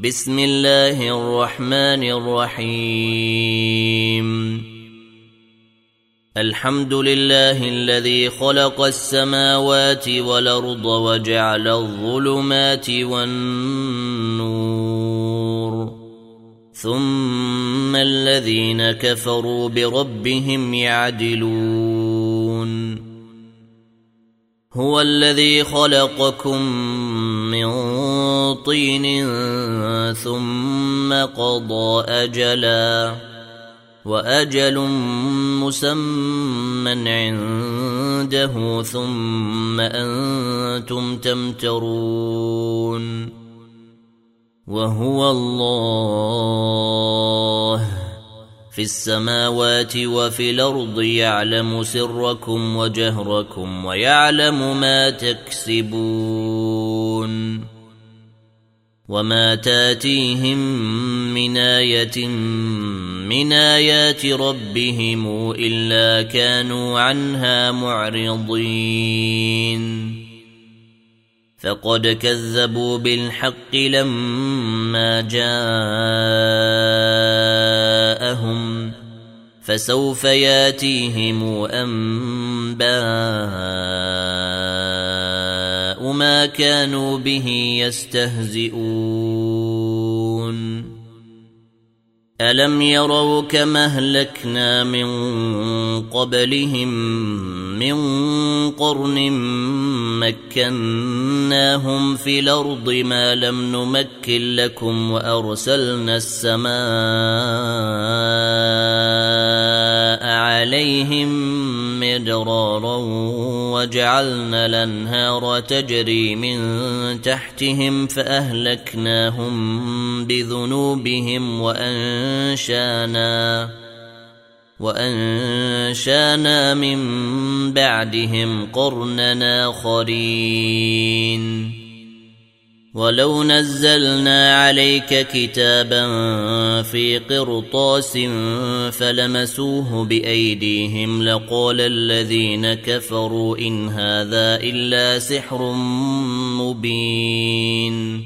بسم الله الرحمن الرحيم الحمد لله الذي خلق السماوات والأرض وجعل الظلمات والنور ثم الذين كفروا بربهم يعدلون هو الذي خلقكم من طين ثم قضى أجلا وأجل مسمى عنده ثم أنتم تمترون وهو الله في السماوات وفي الأرض يعلم سركم وجهركم ويعلم ما تكسبون وما تاتيهم من آية من آيات ربهم إلا كانوا عنها معرضين فقد كذبوا بالحق لما جاءهم فسوف ياتيهم أنباء ما كانوا به يستهزئون ألم يروا كما أهلكنا من قبلهم من قرن مكناهم في الأرض ما لم نمكن لكم وأرسلنا السماء عليهم مدرارا وجعلنا الأنهار تجري من تحتهم فأهلكناهم بذنوبهم وأنشانا من بعدهم قرننا آخرين ولو نزلنا عليك كتابا في قرطاس فلمسوه بأيديهم لقال الذين كفروا إن هذا إلا سحر مبين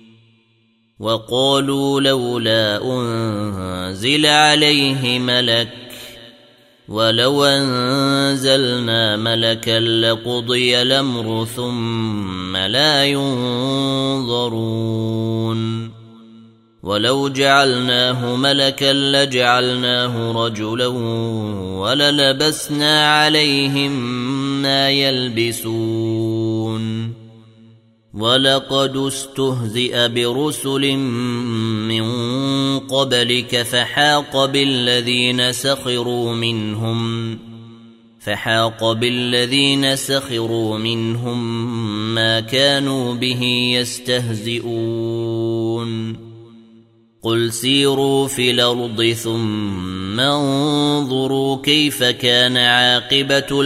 وقالوا لولا أنزل عليه ملك ولو أنزلنا ملكا لقضي الأمر ثم لا ينظرون ولو جعلناه ملكا لجعلناه رجلا وللبسنا عليهم ما يلبسون ولقد استهزئ برسل من قبلك فحاق بالذين سخروا منهم ما كانوا به يستهزئون قل سيروا في الأرض ثم انظروا كيف كان عاقبة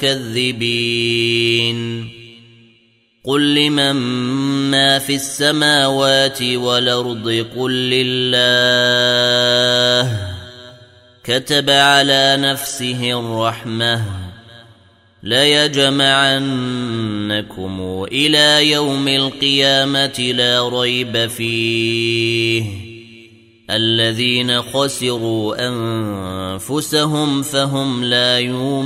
المكذبين قل لمن ما في السماوات والأرض قل لله كتب على نفسه الرحمة ليجمعنكم إلى يوم القيامة لا ريب فيه الذين خسروا أنفسهم فهم لا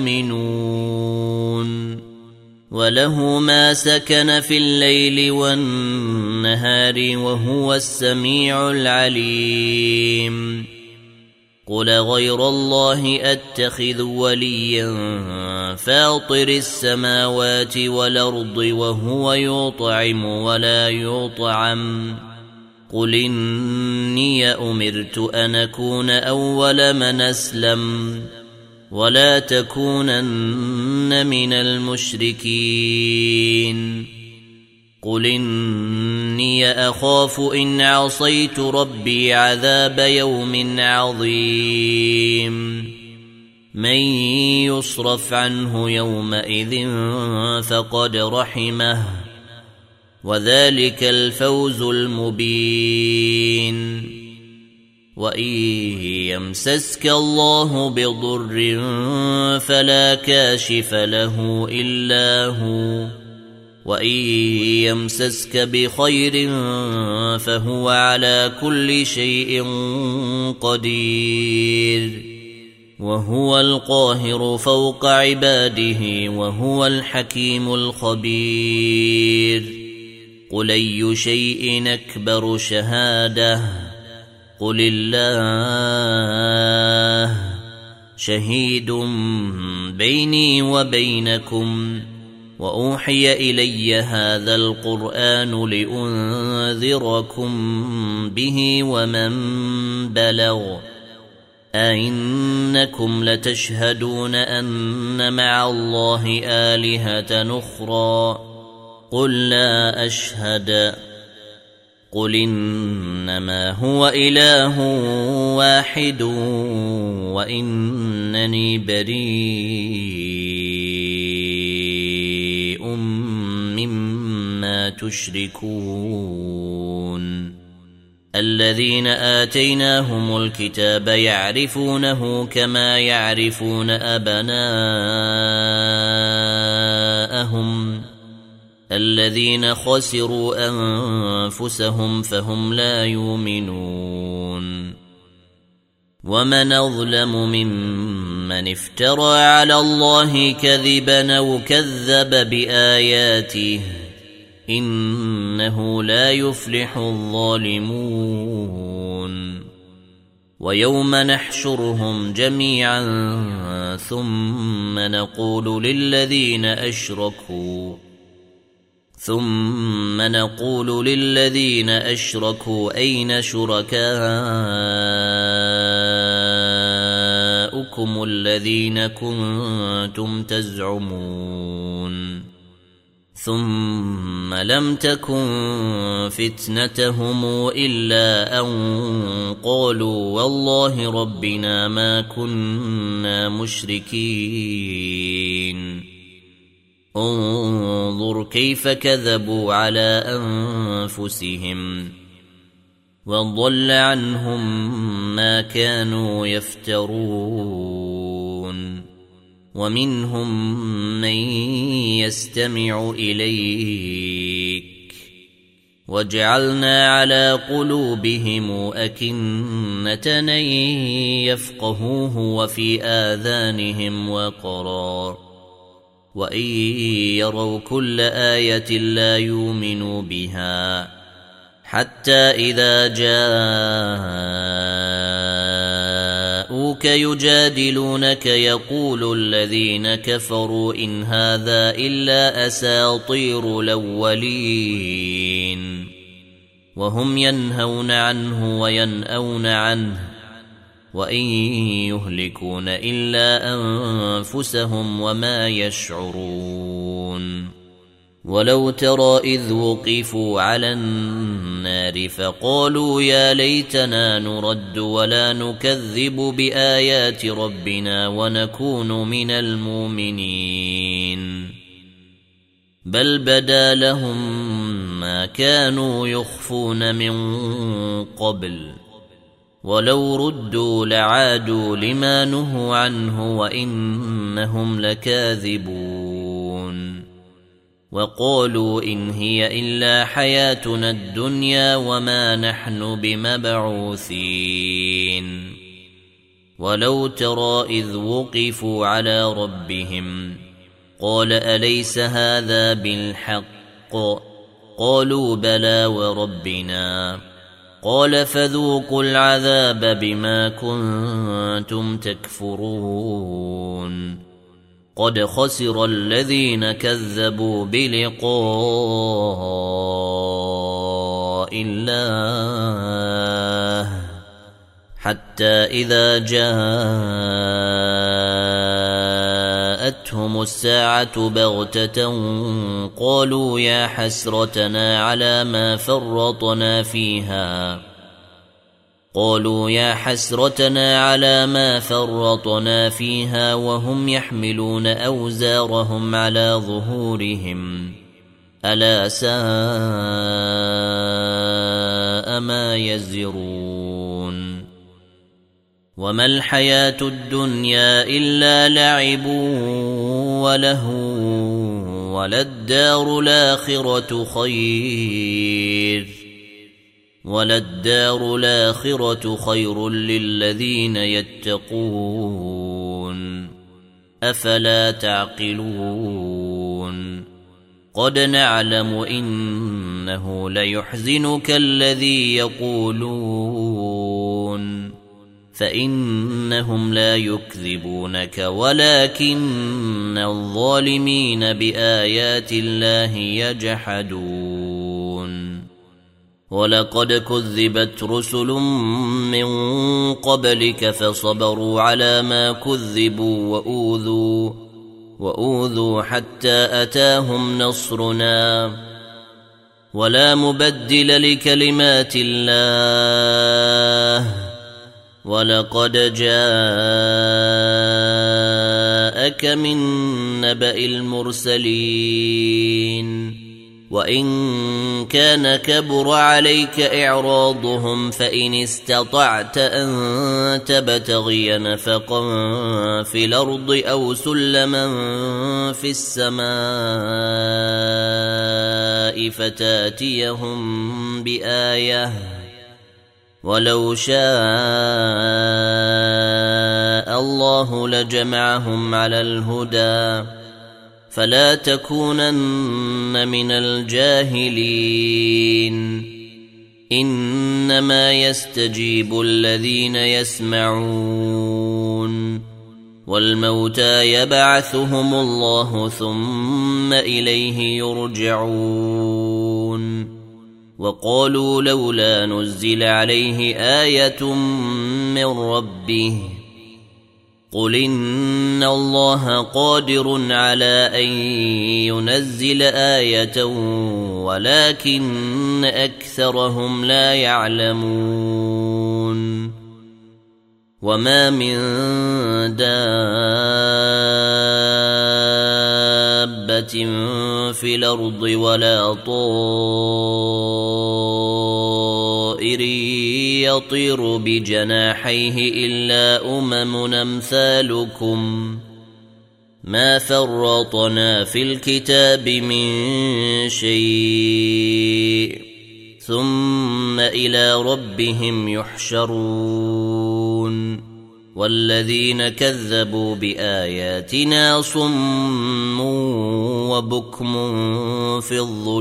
يؤمنون وله ما سكن في الليل والنهار وهو السميع العليم قل غير الله أتخذ وليا فاطر السماوات والأرض وهو يطعم ولا يطعم قل إني أمرت أن أكون أول من أسلم ولا تكونن من المشركين قل إني أخاف إن عصيت ربي عذاب يوم عظيم من يصرف عنه يومئذ فقد رحمه وذلك الفوز المبين وإن يمسسك الله بضر فلا كاشف له إلا هو وإن يمسسك بخير فهو على كل شيء قدير وهو القاهر فوق عباده وهو الحكيم الخبير قل أي شيء أكبر شهادة قل الله شهيد بيني وبينكم وأوحي إلي هذا القرآن لأنذركم به ومن بلغ أئنكم لتشهدون أن مع الله آلهة أخرى قل لا أشهد قل إنما هو إله واحد وإنني بريء مما تشركون الذين آتيناهم الكتاب يعرفونه كما يعرفون أبناءهم الذين خسروا أنفسهم فهم لا يؤمنون ومن أظلم ممن افترى على الله كذبا أو كذب بآياته إنه لا يفلح الظالمون ويوم نحشرهم جميعا ثم نقول للذين أشركوا أين شركاؤكم الذين كنتم تزعمون ثم لم تكن فتنتهم إلا أن قالوا والله ربنا ما كنا مشركين انظر كيف كذبوا على أنفسهم وضل عنهم ما كانوا يفترون ومنهم من يستمع إليك وجعلنا على قلوبهم أكنة أن يفقهوه وفي آذانهم وقرا وإن يروا كل آية لا يؤمنوا بها حتى إذا جاءوك يجادلونك يقول الذين كفروا إن هذا إلا أساطير الأولين وهم ينهون عنه وينأون عنه وإن يهلكون إلا أنفسهم وما يشعرون ولو ترى إذ وقفوا على النار فقالوا يا ليتنا نرد ولا نكذب بآيات ربنا ونكون من المؤمنين بل بدا لهم ما كانوا يخفون من قبل ولو ردوا لعادوا لما نهوا عنه وإنهم لكاذبون وقالوا إن هي إلا حياتنا الدنيا وما نحن بمبعوثين ولو ترى إذ وقفوا على ربهم قال أليس هذا بالحق قالوا بلى وربنا قال فذوقوا العذاب بما كنتم تكفرون قد خسر الذين كذبوا بلقاء الله حتى إذا جاءتهم الساعة بغتة قالوا يا حسرتنا على ما فرطنا فيها وهم يحملون أوزارهم على ظهورهم ألا ساء ما يزرون وما الحياة الدنيا إلا لعب ولهو وللدار الآخرة خير للذين يتقون أفلا تعقلون قد نعلم إنه ليحزنك الذي يقولون فإنهم لا يكذبونك ولكن الظالمين بآيات الله يجحدون ولقد كذبت رسل من قبلك فصبروا على ما كذبوا وأوذوا حتى أتاهم نصرنا ولا مبدل لكلمات الله ولقد جاءك من نبأ المرسلين وإن كان كبر عليك إعراضهم فإن استطعت أن تبتغي نفقا في الأرض أو سلما في السماء فتاتيهم بآية ولو شاء الله لجمعهم على الهدى فلا تكونن من الجاهلين إنما يستجيب الذين يسمعون والموتى يبعثهم الله ثم إليه يرجعون وقالوا لولا نزل عليه آية من ربه قل إن الله قادر على أن ينزل آية ولكن أكثرهم لا يعلمون وما من دابة في الأرض ولا طائر يطير بجناحيه إلا أمم أمثالكم ما فرطنا في الكتاب من شيء ثم إلى ربهم يحشرون والذين كذبوا بآياتنا صم وبكم في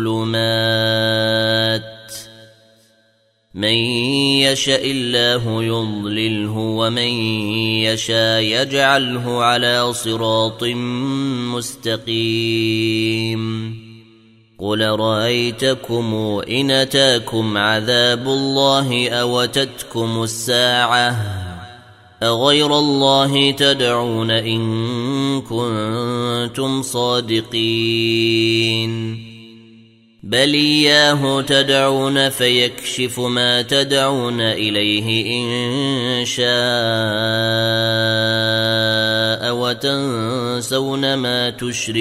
الظلمات من يشاء الله يضلله ومن يشاء يجعله على صراط مستقيم قل رأيتكم إن أتاكم عذاب الله أو أتتكم الساعة أغير الله تدعون إن كنتم صادقين بل إياه تدعون فيكشف ما تدعون إليه إن شاء وتنسون ما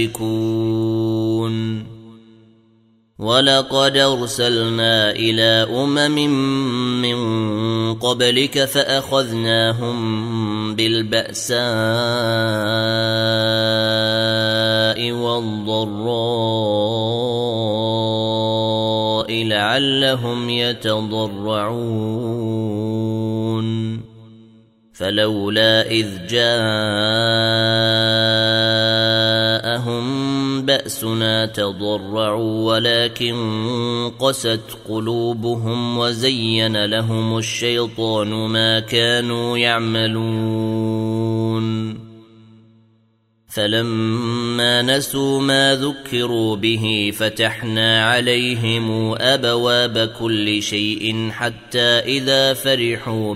تشركون ولقد أرسلنا إلى أمم من قبلك فأخذناهم بالبأساء والضراء لعلهم يتضرعون فلولا إذ جاءهم بأسنا تضرعوا ولكن قست قلوبهم وزين لهم الشيطان ما كانوا يعملون فلما نسوا ما ذكروا به فتحنا عليهم أبواب كل شيء حتى إذا فرحوا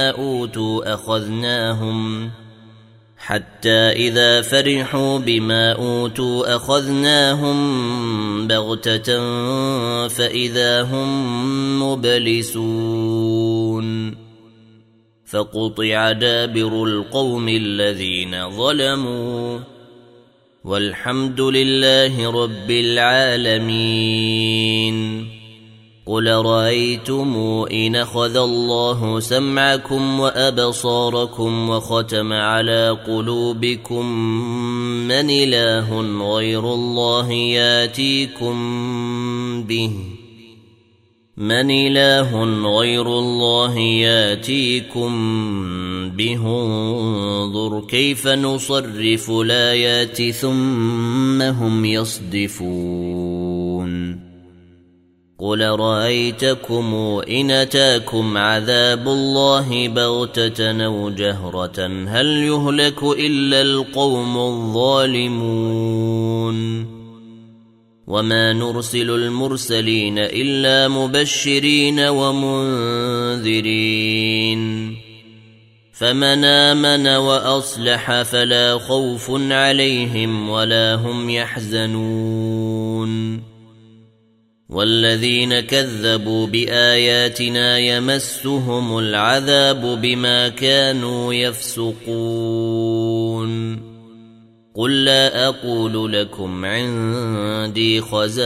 بما أوتوا أخذناهم بغتة فإذا هم مبلسون فقطع دابر القوم الذين ظلموا والحمد لله رب العالمين قل رأيتم إن أخذ الله سمعكم وأبصاركم وختم على قلوبكم من إله غير الله ياتيكم به انظر كيف نصرف الآيات ثم هم يصدفون قل رأيتكم إن أتاكم عذاب الله بغتة أو جهرة هل يهلك إلا القوم الظالمون وما نرسل المرسلين إلا مبشرين ومنذرين فمن آمن وأصلح فلا خوف عليهم ولا هم يحزنون والذين كذبوا بآياتنا يمسهم العذاب بما كانوا يفسقون قل لا أقول لكم عندي خزائن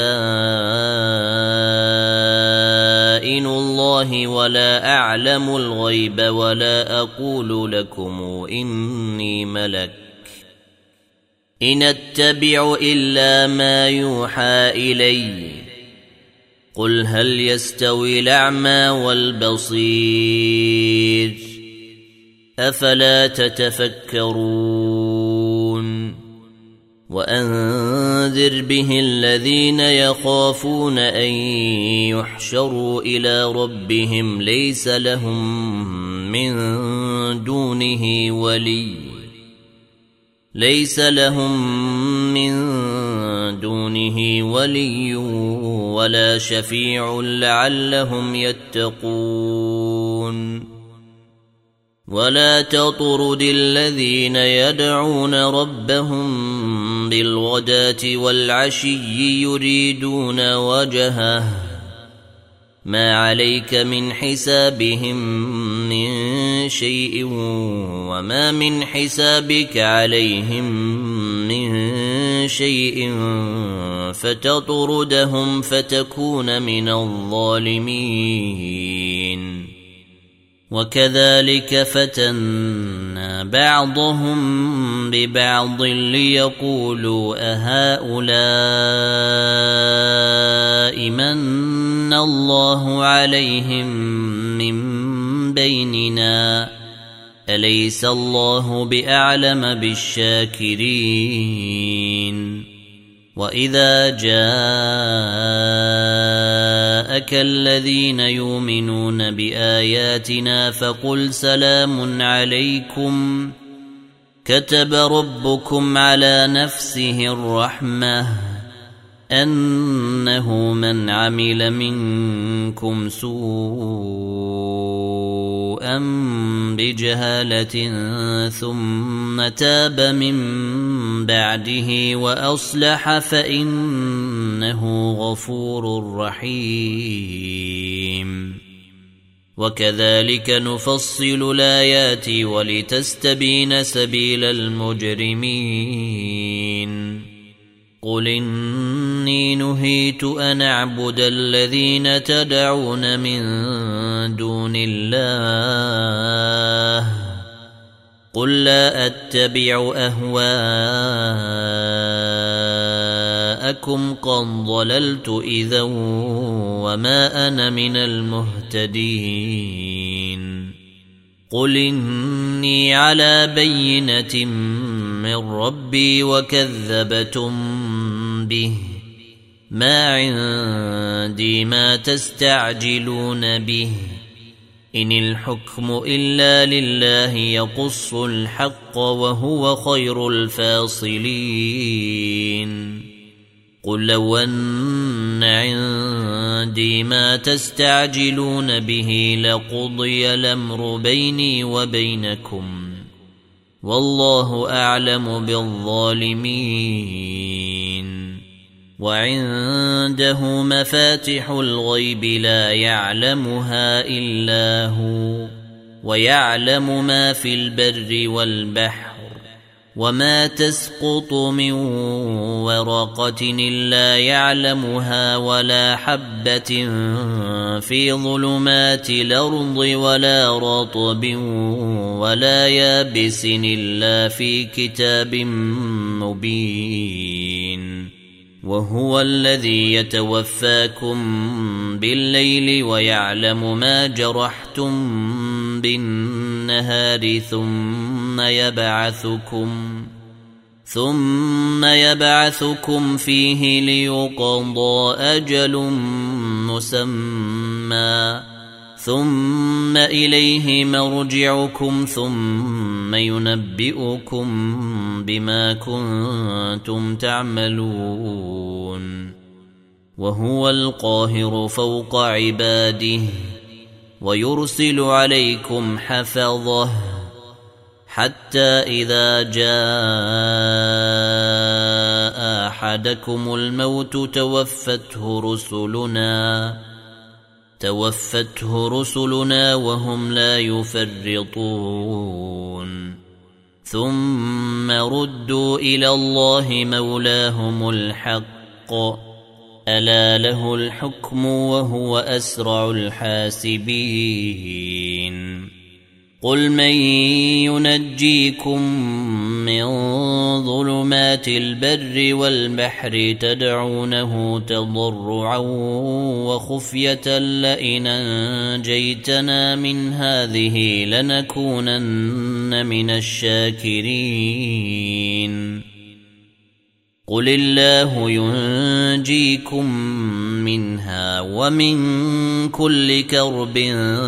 الله ولا أعلم الغيب ولا أقول لكم إني ملك إن أتبع إلا ما يوحى إلي قل هل يستوي الأعمى والبصير أفلا تتفكرون وأنذر به الذين يخافون أن يحشروا إلى ربهم ليس لهم من دونه ولي ولا شفيع لعلهم يتقون ولا تطرد الذين يدعون ربهم بالغداة والعشي يريدون وجهه ما عليك من حسابهم من شيء وما من حسابك عليهم من شيء فتطردهم فتكون من الظالمين وكذلك فتنا بعضهم ببعض ليقولوا أهؤلاء من الله عليهم من بيننا أليس الله بأعلم بالشاكرين وإذا جاءك الذين يؤمنون بآياتنا فقل سلام عليكم كتب ربكم على نفسه الرحمة أنه من عمل منكم سوءا بجهالة ثم تاب من بعده وأصلح فإنه غفور رحيم وكذلك نفصل الآيات ولتستبين سبيل المجرمين قل إني نهيت أن أعبد الذين تدعون من دون الله قل لا أتبع أهواءكم قد ضللت إذا وما أنا من المهتدين قل إني على بينة من ربي وكذبتم به ما عندي ما تستعجلون به إن الحكم إلا لله يقص الحق وهو خير الفاصلين قل لو أن عندي ما تستعجلون به لقضي الأمر بيني وبينكم والله أعلم بالظالمين وعنده مفاتح الغيب لا يعلمها إلا هو ويعلم ما في البر والبحر وما تسقط من ورقة إلا يعلمها ولا حبة في ظلمات الأرض ولا رطب ولا يابس إلا في كتاب مبين وهو الذي يتوفاكم بالليل ويعلم ما جرحتم بالنهار ثم يبعثكم فيه ليقضى أجل مسمى ثم إليه مرجعكم ثم ينبئكم بما كنتم تعملون وهو القاهر فوق عباده ويرسل عليكم حفظه حتى إذا جاء أحدكم الموت توفته رسلنا وهم لا يفرطون ثم ردوا إلى الله مولاهم الحق ألا له الحكم وهو أسرع الحاسبين قل من ينجيكم من ظلمات البر والبحر تدعونه تضرعا وخفية لئن أنجيتنا من هذه لنكونن من الشاكرين قل الله ينجيكم منها ومن كل كرب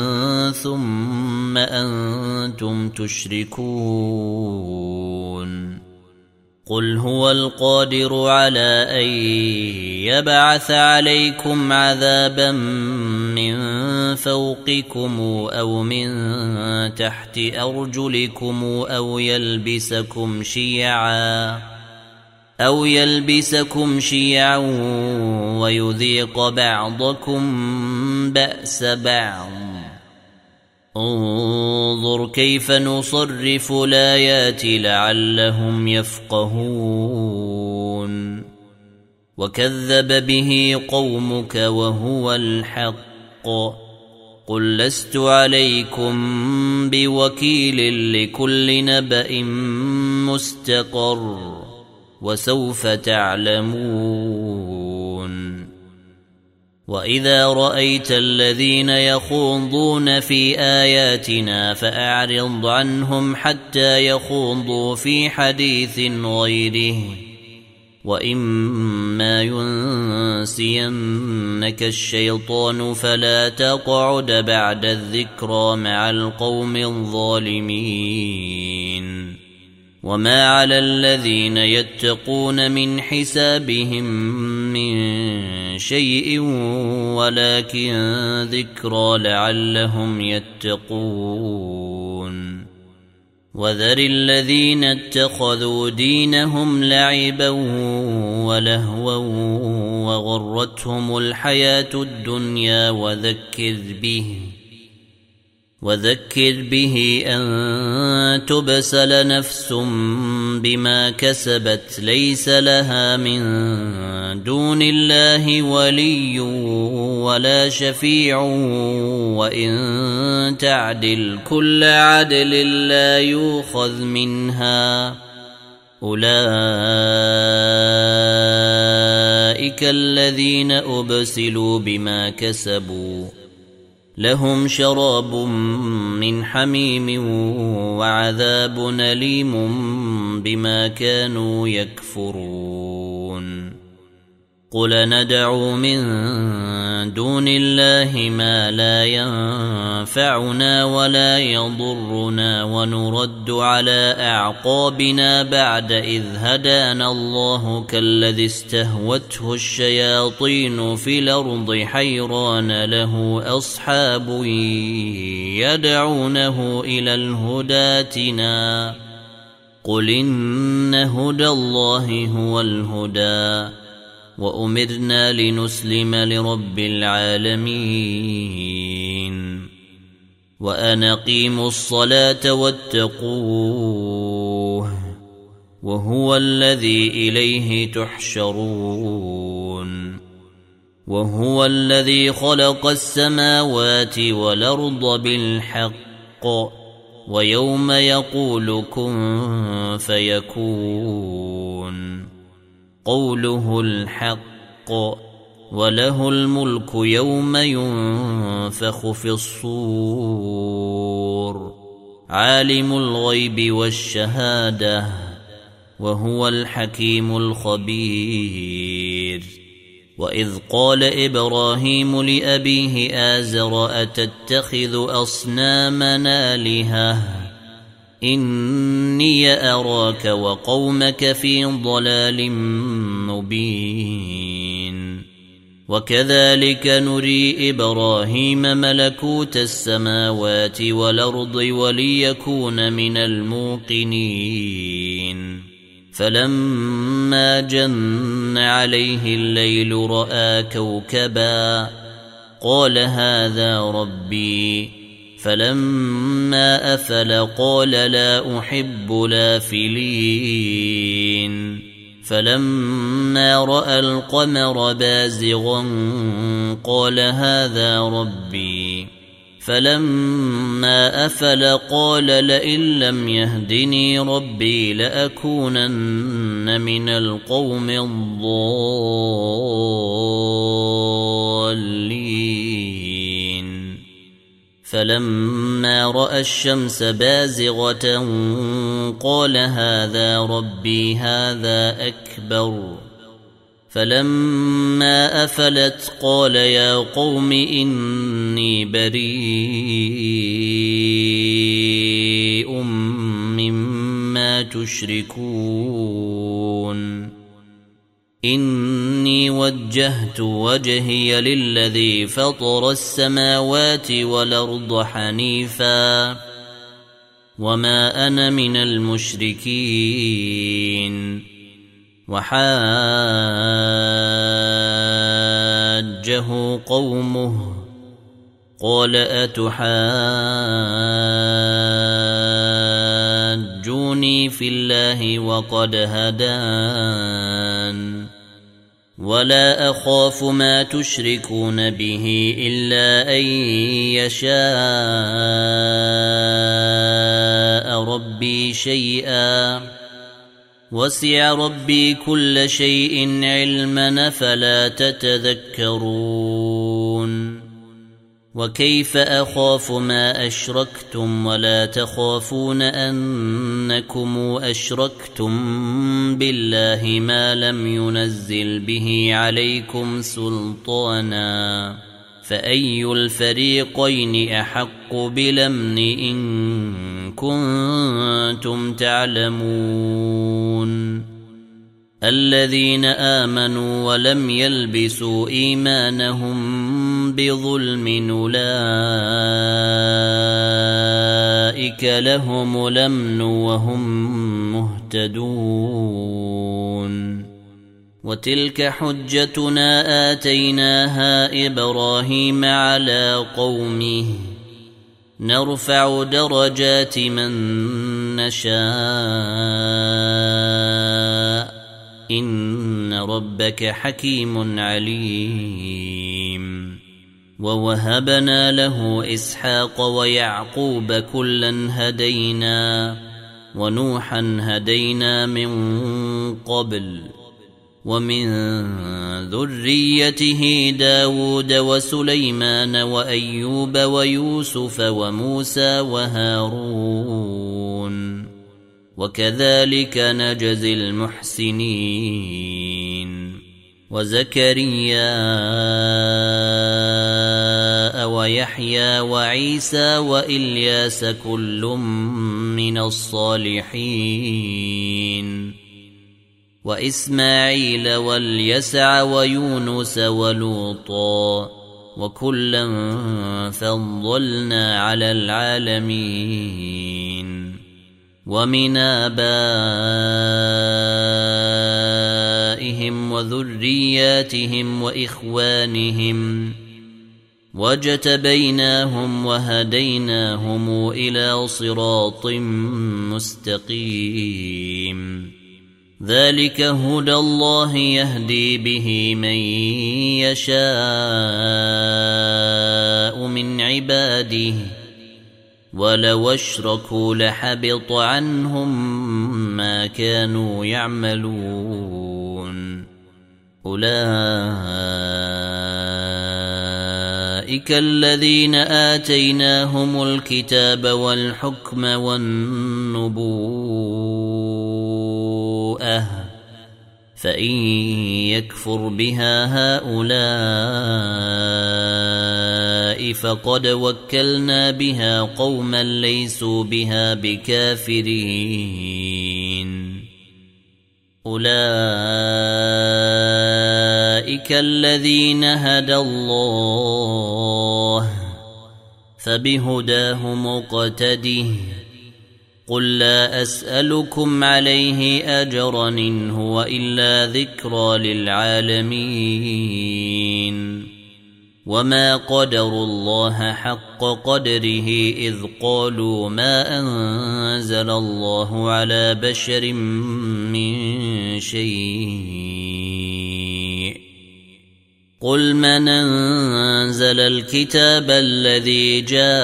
ثم أنتم تشركون قل هو القادر على أن يبعث عليكم عذابا من فوقكم أو من تحت أرجلكم أو يلبسكم شيعا ويذيق بعضكم بأس بعض انظر كيف نصرف الآيات لعلهم يفقهون وكذب به قومك وهو الحق قل لست عليكم بوكيل لكل نبأ مستقر وسوف تعلمون وإذا رأيت الذين يخوضون في آياتنا فأعرض عنهم حتى يخوضوا في حديث غيره وإما ينسينك الشيطان فلا تقعد بعد الذكرى مع القوم الظالمين وما على الذين يتقون من حسابهم من شيء ولكن ذكرى لعلهم يتقون وذر الذين اتخذوا دينهم لعبا ولهوا وغرتهم الحياة الدنيا وذكر به أن تبسل نفس بما كسبت ليس لها من دون الله ولي ولا شفيع وإن تعدل كل عدل لا يؤخذ منها أولئك الذين أبسلوا بما كسبوا لهم شراب من حميم وعذاب أليم بما كانوا يكفرون قل ندعو من دون الله ما لا ينفعنا ولا يضرنا ونرد على أعقابنا بعد إذ هدانا الله كالذي استهوته الشياطين في الأرض حيران له أصحاب يدعونه إلى الهدى ائتنا قل إن هدى الله هو الهدى وأمرنا لنسلم لرب العالمين وأن أقيموا الصلاة واتقوه وهو الذي إليه تحشرون وهو الذي خلق السماوات والأرض بالحق ويوم يقول كن فيكون قوله الحق وله الملك يوم ينفخ في الصور عالم الغيب والشهادة وهو الحكيم الخبير وإذ قال إبراهيم لأبيه آزر أتتخذ أصنامنا آلهة إني أراك وقومك في ضلال مبين وكذلك نري إبراهيم ملكوت السماوات والأرض وليكون من الموقنين فلما جن عليه الليل رأى كوكبا قال هذا ربي فلما أفل قال لا أحب الآفلين فلما رأى القمر بازغا قال هذا ربي فلما أفل قال لئن لم يهدني ربي لأكونن من القوم الضالين فلما رأى الشمس بازغة قال هذا ربي هذا أكبر فلما أفلت قال يا قوم إني بريء مما تشركون إني وجهت وجهي للذي فطر السماوات والأرض حنيفا وما أنا من المشركين وحاجه قومه قال أتحاجوني في الله وقد هدان ولا أخاف ما تشركون به إلا أن يشاء ربي شيئا وسع ربي كل شيء علما فلا تتذكرون وكيف أخاف ما أشركتم ولا تخافون أنكم أشركتم بالله ما لم ينزل به عليكم سلطانا فأي الفريقين أحق بالأمن إن كنتم تعلمون الذين آمنوا ولم يلبسوا إيمانهم بظلم أولئك لهم الأمن وهم مهتدون وتلك حجتنا آتيناها إبراهيم على قومه نرفع درجات من نشاء إن ربك حكيم عليم ووهبنا له إسحاق ويعقوب كلا هدينا ونوحا هدينا من قبل ومن ذريته داود وسليمان وأيوب ويوسف وموسى وهارون وكذلك نجزي المحسنين وزكريا ويحيى وعيسى وإلياس كل من الصالحين وإسماعيل واليسع ويونس ولوطا وكلا فضلنا على العالمين ومن آبائهم وذرياتهم وإخوانهم واجتبيناهم وهديناهم إلى صراط مستقيم ذلك هدى الله يهدي به من يشاء من عباده ولو اشركوا لحبط عنهم ما كانوا يعملون أولئك الذين آتيناهم الكتاب والحكم والنبوءة فإن يكفر بها هؤلاء فقد وكلنا بها قوما ليسوا بها بكافرين أولئك الذين هدى الله فبهداه مقتده قل لا أسألكم عليه أجرا إن هو إلا ذكرى للعالمين وما قدروا الله حق قدره إذ قالوا ما أنزل الله على بشر من شيء قل من أنزل الكتاب الذي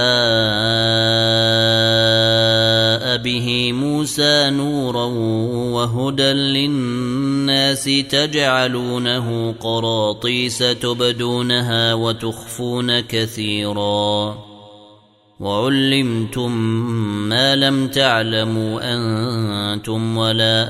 جاء به موسى نورا وهدى للناس تجعلونه قراطيس تبدونها وتخفون كثيرا وعلمتم ما لم تعلموا أنتم ولا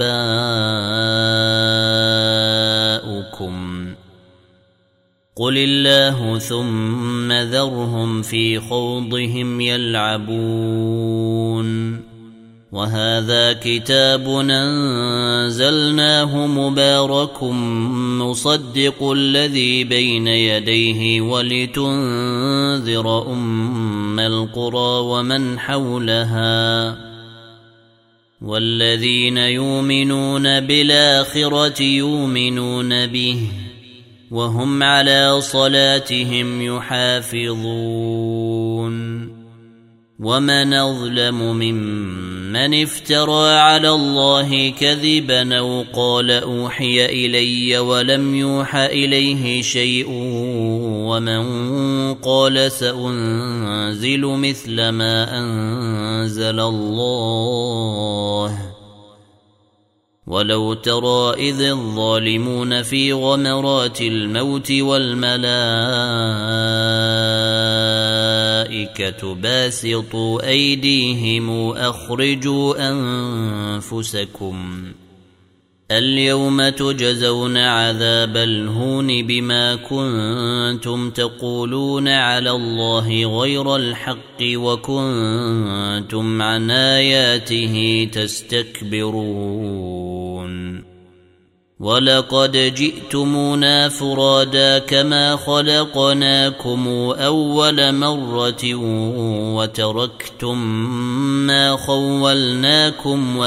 آباؤكم قل الله ثم ذرهم في خوضهم يلعبون وهذا كتاب أنزلناه مبارك مصدق الذي بين يديه ولتنذر أم القرى ومن حولها والذين يؤمنون بالآخرة يؤمنون به وهم على صلاتهم يحافظون ومن أظلم ممن افترى على الله كذبا أو قال أوحي إلي ولم يوحى إليه شيء ومن قال سأنزل مثل ما أنزل الله ولو ترى إذ الظالمون في غمرات الموت والملائكة باسطوا أيديهم أخرجوا أنفسكم اليوم تجزون عذاب الهون بما كنتم تقولون على الله غير الحق وكنتم عن آياته تستكبرون ولقد جئتمونا فرادا كما خلقناكم أول مرة وتركتم ما خولناكم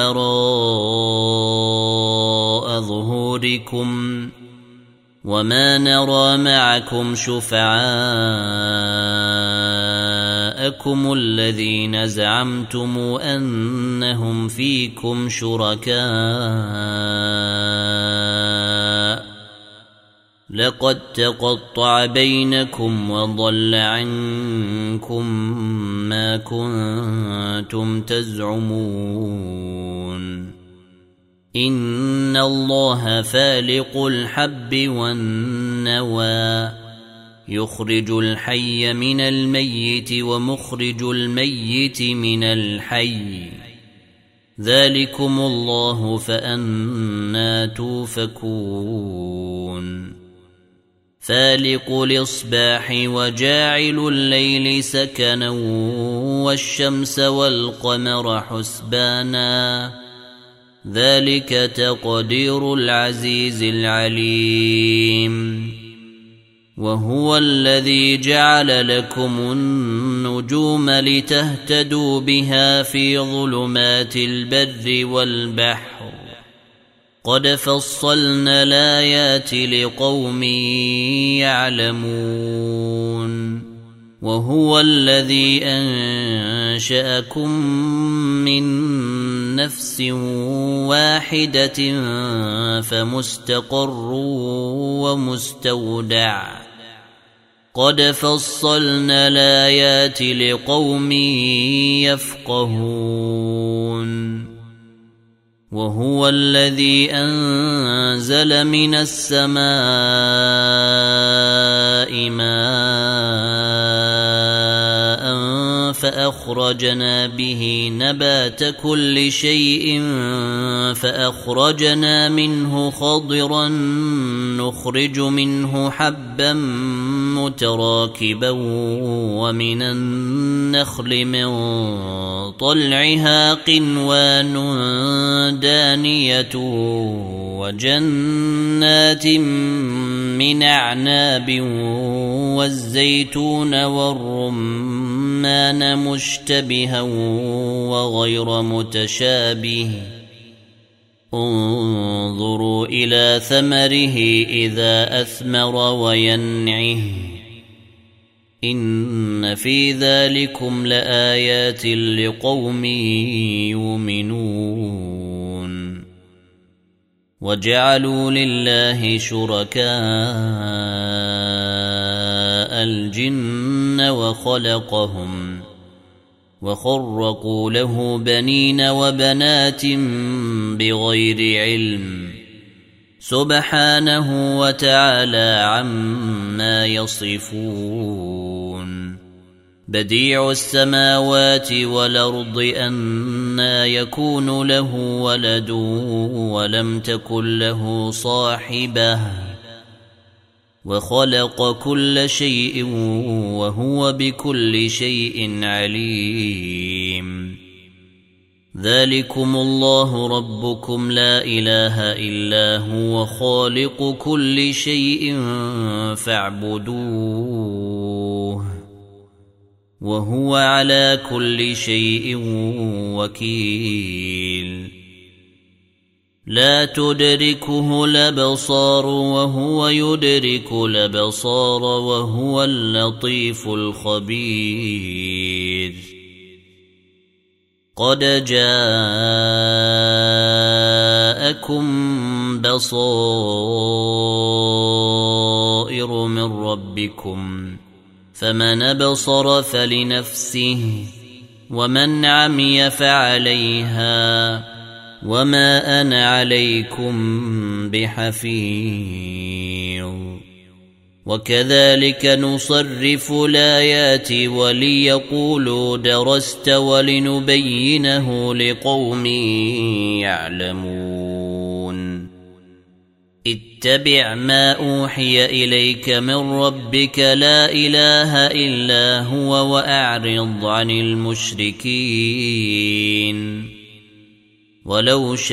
وراء ظهوركم وما نرى معكم شفعاءكم الذين زعمتم أنهم فيكم شركاء لقد تقطع بينكم وضل عنكم ما كنتم تزعمون إن الله فالق الحب والنوى يخرج الحي من الميت ومخرج الميت من الحي ذلكم الله فأنى توفكون فالق الإصباح وجاعل الليل سكنا والشمس والقمر حسبانا ذلك تقدير العزيز العليم وهو الذي جعل لكم النجوم لتهتدوا بها في ظلمات البر والبحر قد فصلنا الآيات لقوم يعلمون وهو الذي أنشأكم من نفس واحدة فمستقر ومستودع قد فصلنا الآيات لقوم يفقهون وهو الذي أنزل من السماء ماء فأخرجنا به نبات كل شيء فأخرجنا منه خضرا نخرج منه حبا متراكبا ومن النخل من طلعها قنوان دانية وجنات من أعناب والزيتون والرمان مشتبها وغير متشابه انظروا إلى ثمره إذا أثمر وينعه إن في ذلكم لآيات لقوم يؤمنون وجعلوا لله شركاء الجن وخلقهم وخرقوا له بنين وبنات بغير علم سبحانه وتعالى عما يصفون بديع السماوات والأرض أنى يكون له ولد ولم تكن له صاحبة وخلق كل شيء وهو بكل شيء عليم ذلكم الله ربكم لا إله إلا هو خالق كل شيء فاعبدوه وهو على كل شيء وكيل لا تدركه الأبصار وهو يدرك الأبصار وهو اللطيف الخبير قد جاءكم بصائر من ربكم فمن أبصر فلنفسه ومن عمي فعليها وما أنا عليكم بحفيظ وكذلك نصرف الآيات وليقولوا درست ولنبينه لقوم يعلمون اتبع ما أوحي إليك من ربك لا إله إلا هو وأعرض عن المشركين ولو شاء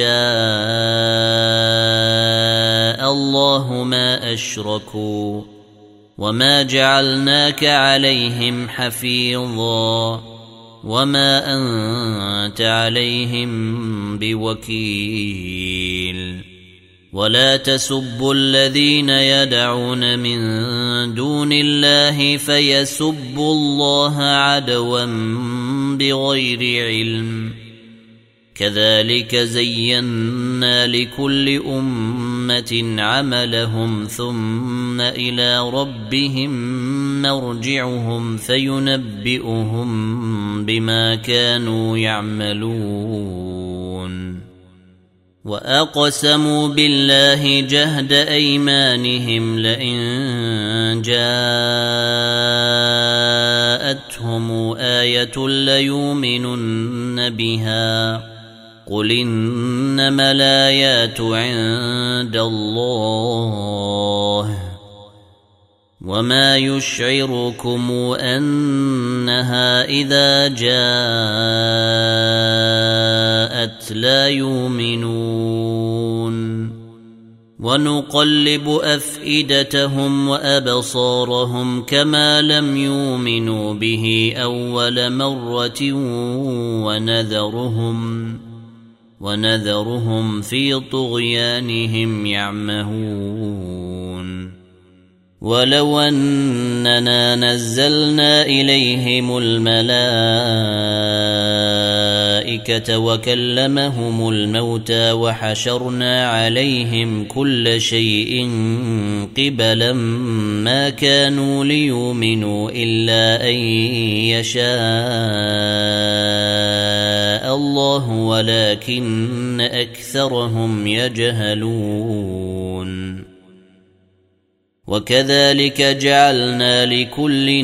الله ما أشركوا وما جعلناك عليهم حفيظا وما أنت عليهم بوكيل ولا تسبوا الذين يدعون من دون الله فيسبوا الله عدوا بغير علم كذلك زينا لكل أمة عملهم ثم إلى ربهم مرجعهم فينبئهم بما كانوا يعملون وأقسموا بالله جهد أيمانهم لئن جاءتهم آية ليؤمنن بها قل إنما الآيات عند الله وما يشعركم أنها إذا جاءت لا يؤمنون ونقلب أفئدتهم وأبصارهم كما لم يؤمنوا به أول مرة ونذرهم في طغيانهم يعمهون ولو أننا نزلنا إليهم الملائكة وكلمهم الموتى وحشرنا عليهم كل شيء قبلا ما كانوا ليؤمنوا إلا أن يشاء الله ولكن أكثرهم يجهلون. وكذلك جعلنا لكل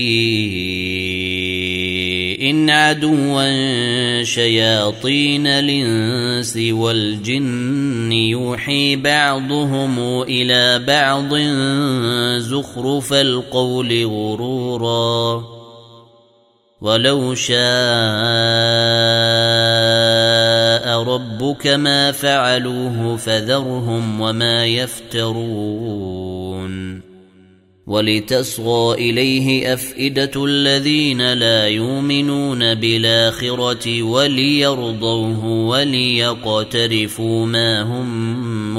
نبي عدوا شياطين الإنس والجن يوحي بعضهم إلى بعض زخرف القول غرورا ولو شاء ربك ما فعلوه فذرهم وما يفترون. ولتصغى إليه أفئدة الذين لا يؤمنون بالآخرة وليرضوه وليقترفوا ما هم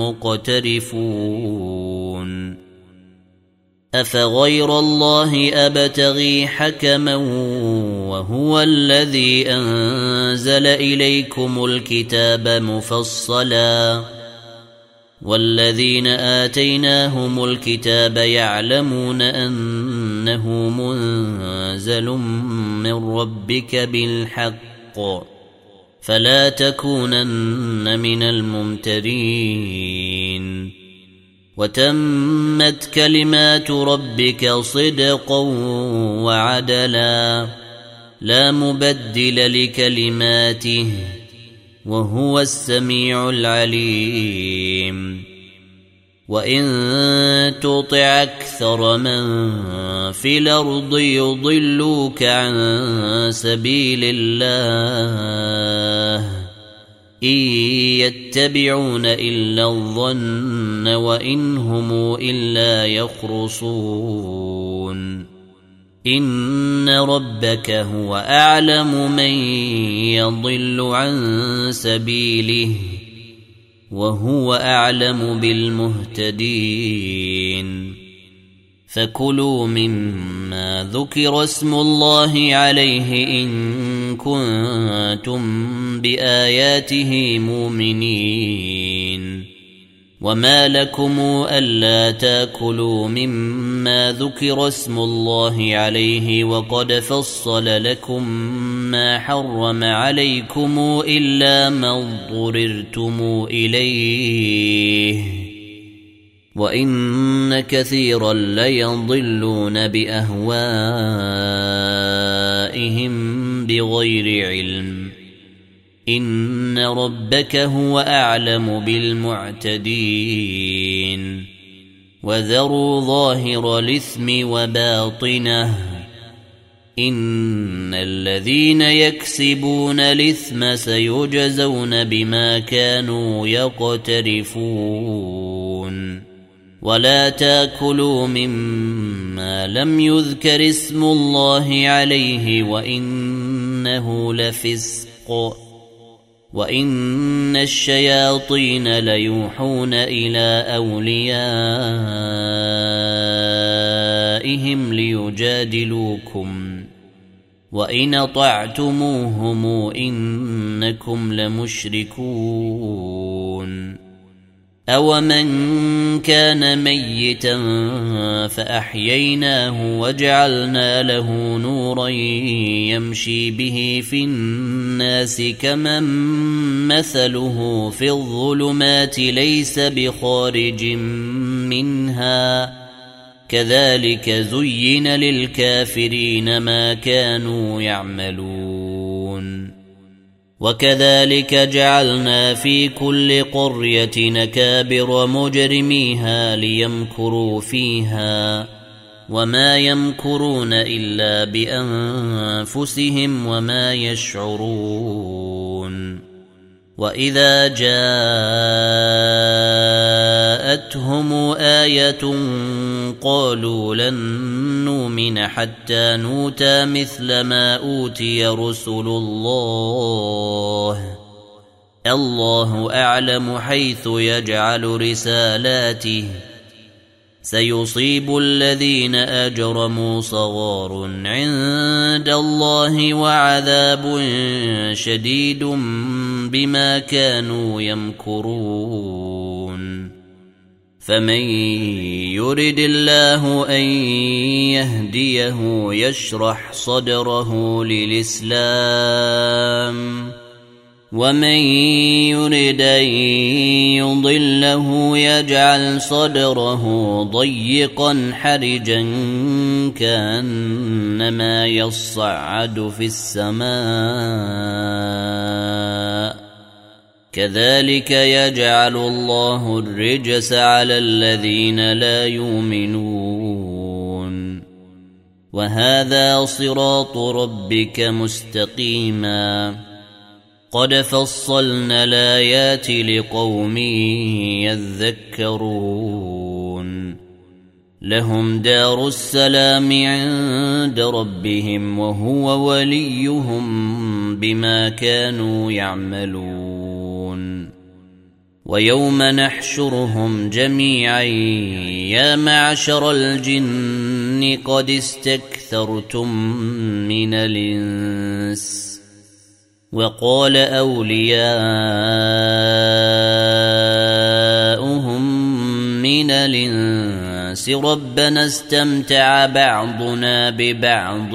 مقترفون. أفغير الله أبتغي حكما وهو الذي أنزل إليكم الكتاب مفصلا والذين آتيناهم الكتاب يعلمون أنه منزل من ربك بالحق فلا تكونن من الممترين. وتمت كلمات ربك صدقا وعدلا لا مبدل لكلماته وهو السميع العليم. وإن تطع أكثر من في الأرض يضلوك عن سبيل الله إن يتبعون إلا الظن وإن هم إلا يخرصون. إن ربك هو أعلم من يضل عن سبيله وهو أعلم بالمهتدين. فكلوا مما ذكر اسم الله عليه إن كنتم بآياته مؤمنين. وما لكم ألا تاكلوا مما ذكر اسم الله عليه وقد فصل لكم ما حرم عليكم إلا ما اضطررتم إليه وإن كثيرا ليضلون بأهوائهم بغير علم. إن ربك هو أعلم بالمعتدين. وذروا ظاهر الإثم وباطنه إن الذين يكسبون الإثم سيجزون بما كانوا يقترفون. ولا تاكلوا مما لم يذكر اسم الله عليه وإنه لفسق وإن الشياطين ليوحون إلى أوليائهم ليجادلوكم وإن أطعتموهم إنكم لمشركون. أومن كان ميتا فأحييناه وجعلنا له نورا يمشي به في الناس كمن مثله في الظلمات ليس بخارج منها كذلك زين للكافرين ما كانوا يعملون. وكذلك جعلنا في كل قرية نكابر مجرميها ليمكروا فيها وما يمكرون إلا بأنفسهم وما يشعرون. وإذا جاءتهم آية قالوا لن نؤمن حتى نؤتى مثل ما أوتي رسل الله الله أعلم حيث يجعل رسالاته سيصيب الذين أجرموا صغار عند الله وعذاب شديد بما كانوا يمكرون فمن يرد الله أن يهديه يشرح صدره للإسلام ومن يرد أن يضله يجعل صدره ضيقا حرجا كأنما يصعد في السماء كذلك يجعل الله الرجس على الذين لا يؤمنون وهذا صراط ربك مستقيما قد فصلنا الآيات لقوم يذكرون لهم دار السلام عند ربهم وهو وليهم بما كانوا يعملون ويوم نحشرهم جميعا يا معشر الجن قد استكثرتم من الإنس وقال أولياؤهم من الإنس ربنا استمتع بعضنا ببعض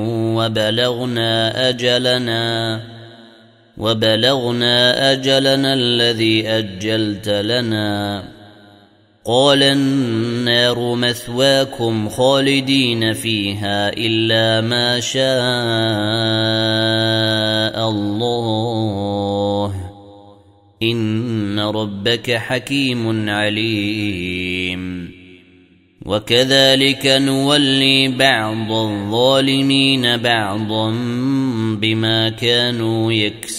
وبلغنا أجلنا الذي أجلت لنا قال النار مثواكم خالدين فيها إلا ما شاء الله إن ربك حكيم عليم وكذلك نولي بعض الظالمين بعضا بما كانوا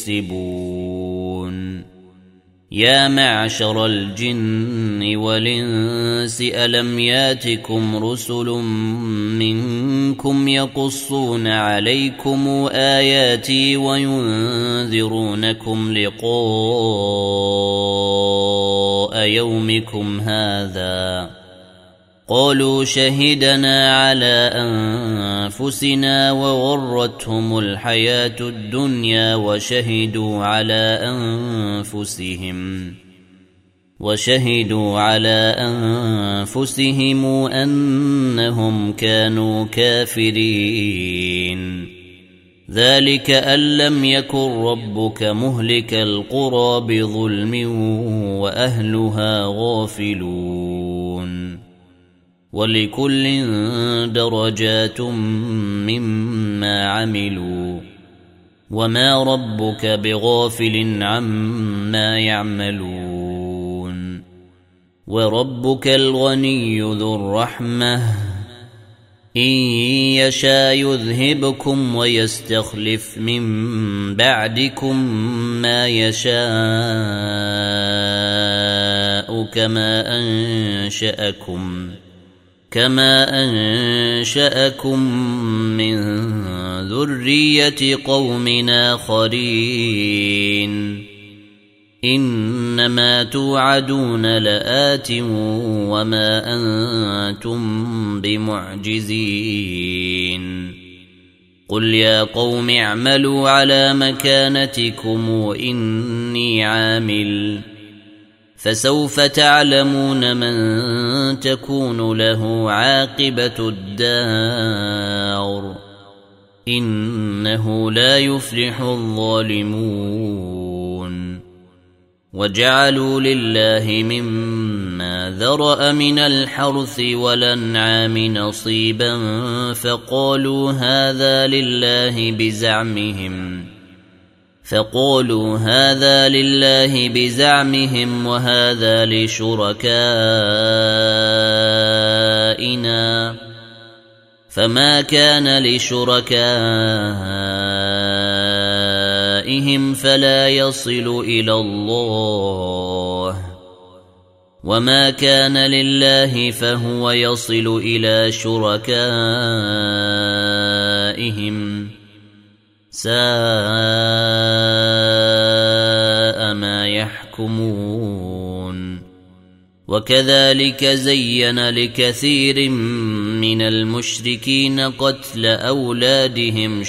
يكسبون يا معشر الجن والإنس ألم ياتكم رسل منكم يقصون عليكم آياتي وينذرونكم لقاء يومكم هذا قالوا شهدنا على أنفسنا وغرتهم الحياة الدنيا وشهدوا على أنفسهم أنهم كانوا كافرين ذلك أن لم يكن ربك مهلك القرى بظلم وأهلها غافلون ولكل درجات مما عملوا وما ربك بغافل عما يعملون وربك الغني ذو الرحمة إن يشاء يذهبكم ويستخلف من بعدكم ما يشاء كما أنشأكم من ذرية قوم آخرين إنما توعدون لآت وما أنتم بمعجزين قل يا قوم اعملوا على مكانتكم إني عامل فسوف تعلمون من تكون له عاقبة الدار إنه لا يفلح الظالمون وجعلوا لله مما ذرأ من الحرث والأنعام نصيبا فقالوا هذا لله بزعمهم وهذا لشركائنا فما كان لشركائهم فلا يصل إلى الله وما كان لله فهو يصل إلى شركائهم ساء ما يحكمون وكذلك زين لكثير من المشركين قتل أولادهم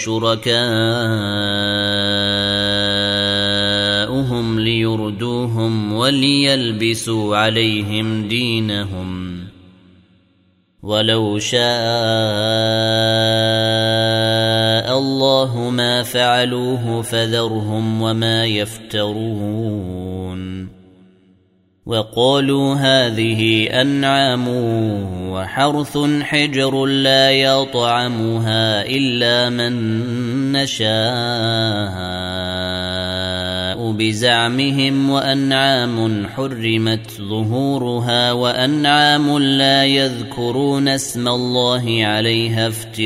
شركاؤهم ليردوهم وليلبسوا عليهم دينهم ولو شاء الله ما فعلوه فذرهم وما يفترون وقالوا هذه أنعام وحرث حجر لا يطعمها إلا من نشاء بزعمهم وأنعام حرمت ظهورها وأنعام لا يذكرون اسم الله عليها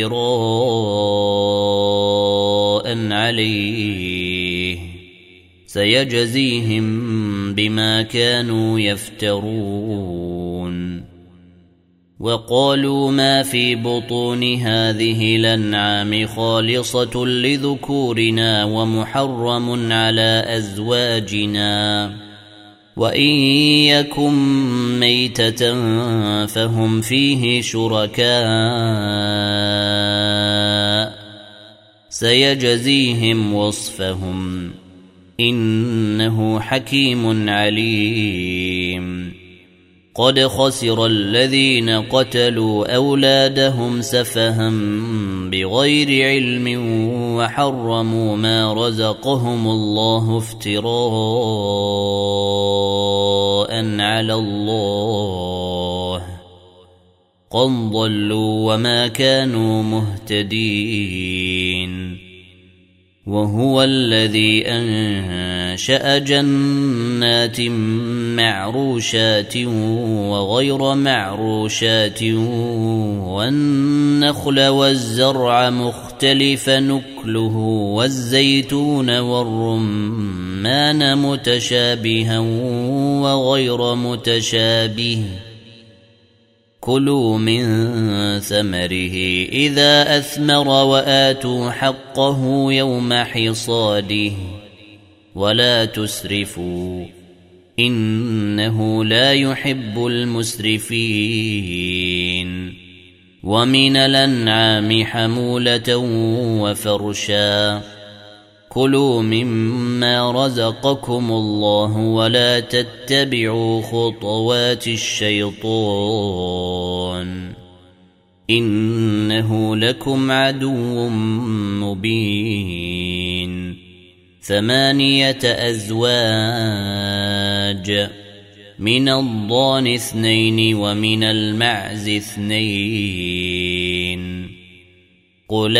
افتراء عليه سيجزيهم بما كانوا يفترون وقالوا ما في بطون هذه الأنعام خالصة لذكورنا ومحرم على أزواجنا وإن يكن ميتة فهم فيه شركاء سيجزيهم وصفهم إنه حكيم عليم قد خسر الذين قتلوا أولادهم سفها بغير علم وحرموا ما رزقهم الله افتراء على الله قد ضلوا وما كانوا مهتدين وهو الذي أنشأ جنات معروشات وغير معروشات والنخل والزرع مختلف نكله والزيتون والرمان متشابها وغير متشابه كلوا من ثمره إذا أثمر وآتوا حقه يوم حصاده ولا تسرفوا إنه لا يحب المسرفين ومن الأنعام حمولة وفرشا كلوا مما رزقكم الله ولا تتبعوا خطوات الشيطان إنه لكم عدو مبين 8 أزواج من الضان 2 ومن المعز 2 قل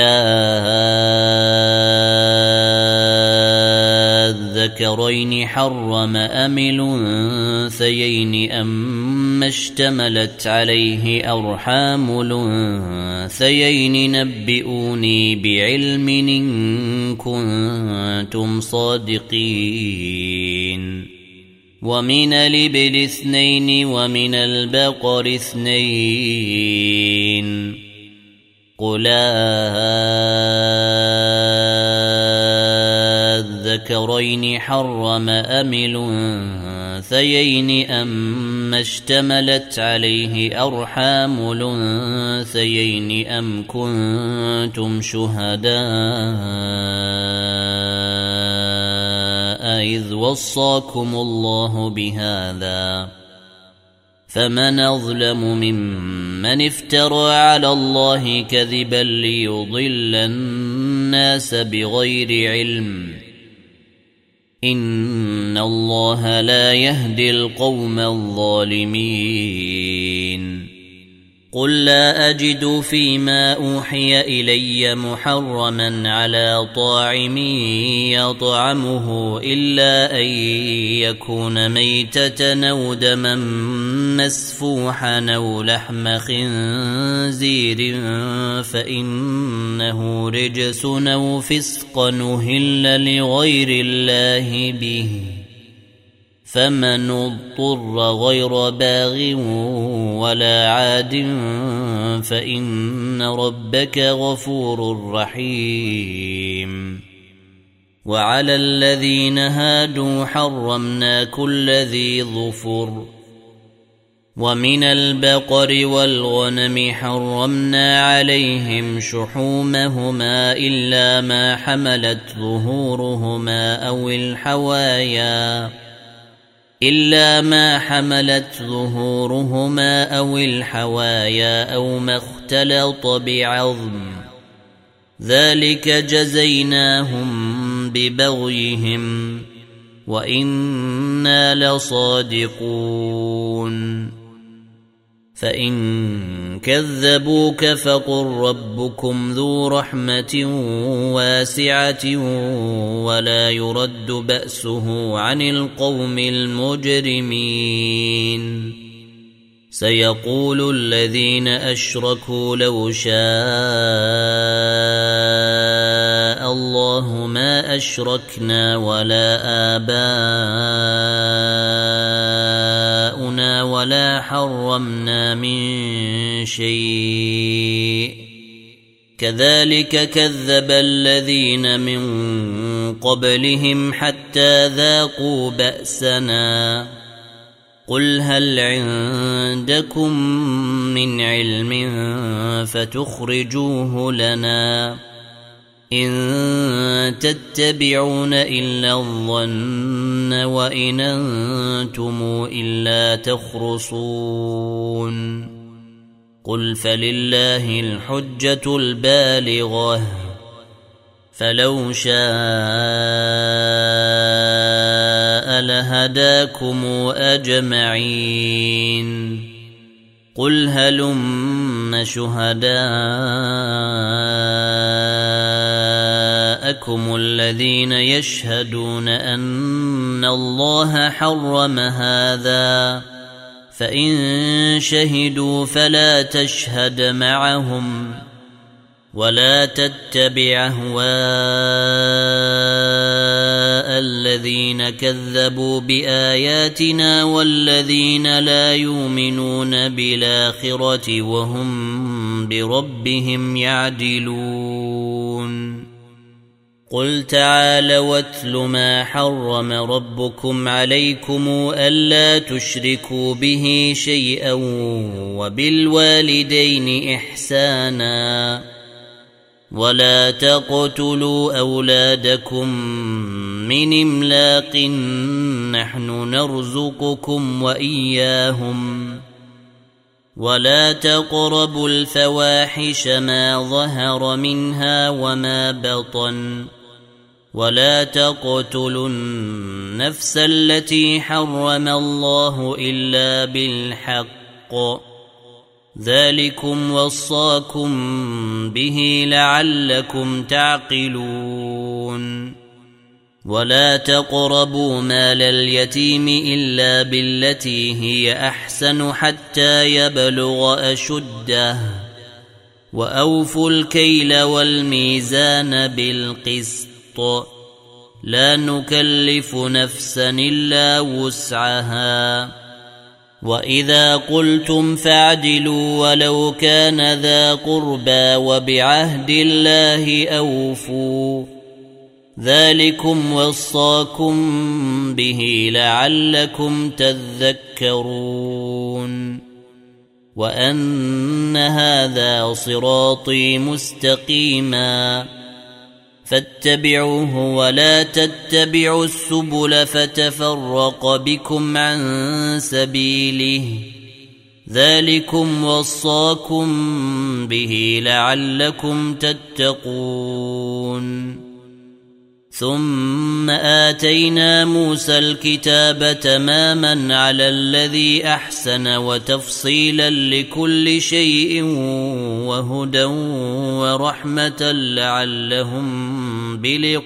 الذكرين حرم أم الأنثيين أما اشتملت عليه أرحام الأنثيين نبئوني بعلم إن كنتم صادقين ومن الإبل 2 ومن البقر 2 قل الذكرين حرم أم الأنثيين أما اشتملت عليه أرحام الأنثيين أم كنتم شهداء إذ وصاكم الله بهذا فمن أظلم ممن افترى على الله كذبا ليضل الناس بغير علم إن الله لا يهدي القوم الظالمين قل لا أجد فيما أوحي إلي محرما على طاعم يطعمه إلا أن يكون ميتة أو دما مسفوحا أو لحم خنزير فإنه رجس أو فسق أهل لغير الله به فمن اضطر غير باغ ولا عاد فإن ربك غفور رحيم وعلى الذين هادوا حرمنا كل ذي ظفر ومن البقر والغنم حرمنا عليهم شحومهما إلا ما حملت ظهورهما أو الحوايا أو ما اختلط بعظم ذلك جزيناهم ببغيهم وإنا لصادقون فإن كذبوك فقل ربكم ذو رحمة واسعة ولا يرد بأسه عن القوم المجرمين سيقول الذين أشركوا لو شاء الله ما أشركنا ولا آباؤنا ولا حرمنا من شيء كذلك كذب الذين من قبلهم حتى ذاقوا بأسنا قل هل عندكم من علم فتخرجوه لنا إن تتبعون إلا الظن وإن أنتم إلا تخرصون قل فلله الحجة البالغة فلو شاء لهداكم أجمعين قل هلم شهداءكم الذين يشهدون أن الله حرم هذا فإن شهدوا فلا تشهد معهم ولا تتبع أهواء الذين كذبوا بآياتنا والذين لا يؤمنون بالآخرة وهم بربهم يعدلون قل تعالوا واتل ما حرم ربكم عليكم ألا تشركوا به شيئا وبالوالدين إحسانا ولا تقتلوا أولادكم من إملاق نحن نرزقكم وإياهم ولا تقربوا الفواحش ما ظهر منها وما بطن ولا تقتلوا النفس التي حرم الله إلا بالحق ذلكم وصاكم به لعلكم تعقلون ولا تقربوا مال اليتيم إلا بالتي هي أحسن حتى يبلغ أشده وأوفوا الكيل والميزان بالقسط لا نكلف نفسا إلا وسعها وإذا قلتم فاعدلوا ولو كان ذا قربى وبعهد الله أوفوا ذلكم وصاكم به لعلكم تذكرون وأن هذا صراطي مستقيما فاتبعوه ولا تتبعوا السبل فتفرق بكم عن سبيله ذلكم وصاكم به لعلكم تتقون ثم آتينا موسى الكتاب تماما على الذي أحسن وتفصيلا لكل شيء وهدى ورحمة لعلهم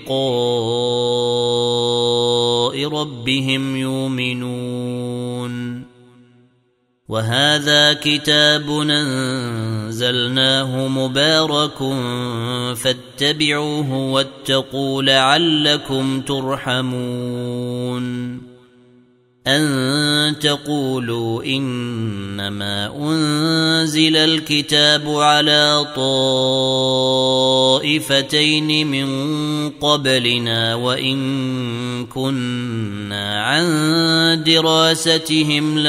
بلقاء ربهم يؤمنون وهذا كتاب أنزلناه مبارك فاتبعوه واتقوا لعلكم ترحمون أن تقولوا إنما أنزل الكتاب على طائفتين من قبلنا وإن كنا عن دراستهم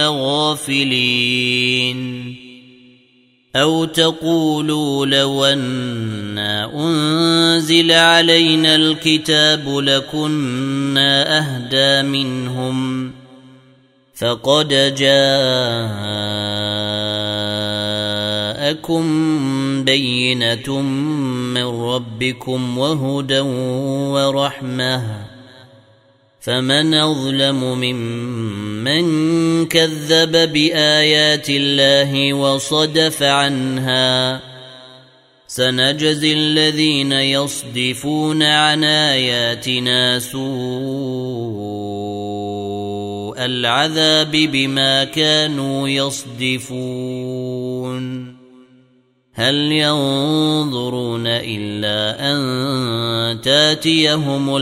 لغافلين أو تقولوا لو أنا أنزل علينا الكتاب لكنا أهدى منهم فقد جاءكم بينة من ربكم وهدى ورحمة فمن أظلم ممن كذب بآيات الله وصدف عنها سنجزي الذين يصدفون عن آياتنا سوء العذاب بما كانوا يصدفون هل ينظرون إلا أن تاتيهم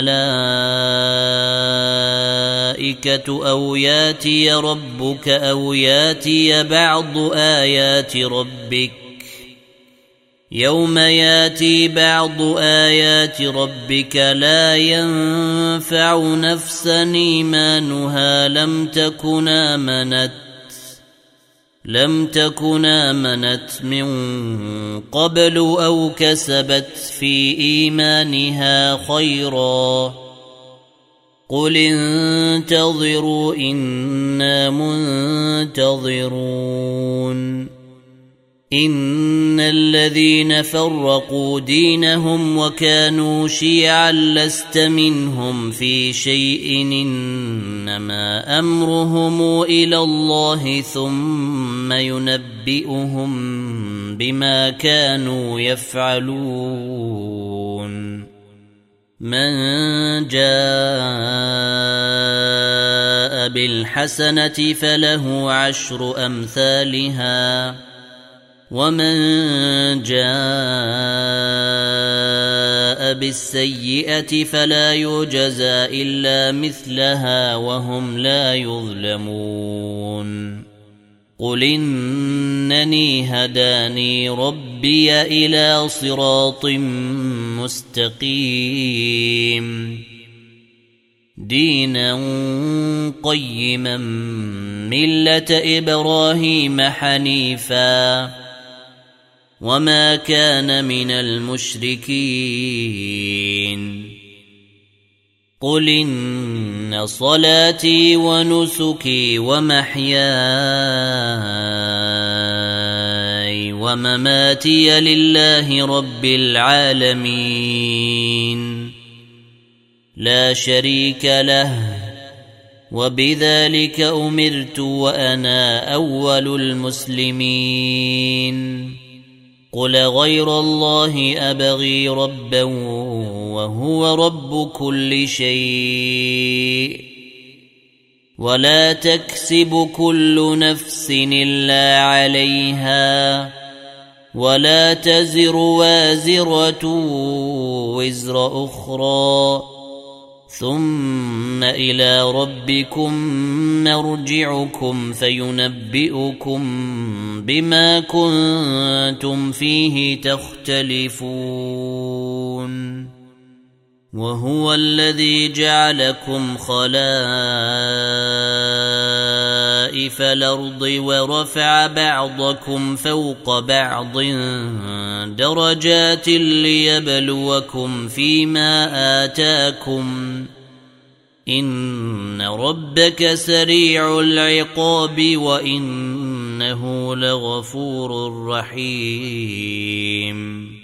الملائكة أو ياتي ربك أو ياتي بعض آيات ربك يوم ياتي بعض آيات ربك لا ينفع نفسا إيمانها لم تكن آمنت من قبل أو كسبت في إيمانها خيرا قل انتظروا إنا منتظرون إن الذين فرقوا دينهم وكانوا شيعا لست منهم في شيء إنما أمرهم إلى الله ثم ينبئهم بما كانوا يفعلون من جاء بالحسنة فله 10 أمثالها ومن جاء بالسيئة فلا يجزى إلا مثلها وهم لا يظلمون قل إنني هداني ربي إلى صراط مستقيم دينا قيما ملة إبراهيم حنيفا وما كان من المشركين قل إن صلاتي ونسكي ومحياي ومماتي لله رب العالمين لا شريك له وبذلك أمرت وأنا أول المسلمين قل غير الله أبغي ربا وهو رب كل شيء ولا تكسب كل نفس إلا عليها ولا تزر وازرة وزر أخرى ثم إلى ربكم مرجعكم فينبئكم بما كنتم فيه تختلفون وهو الذي جعلكم خلائف الأرض ورفع بعضكم فوق بعض درجات ليبلوكم فيما آتاكم إن ربك سريع العقاب وإنه لغفور رحيم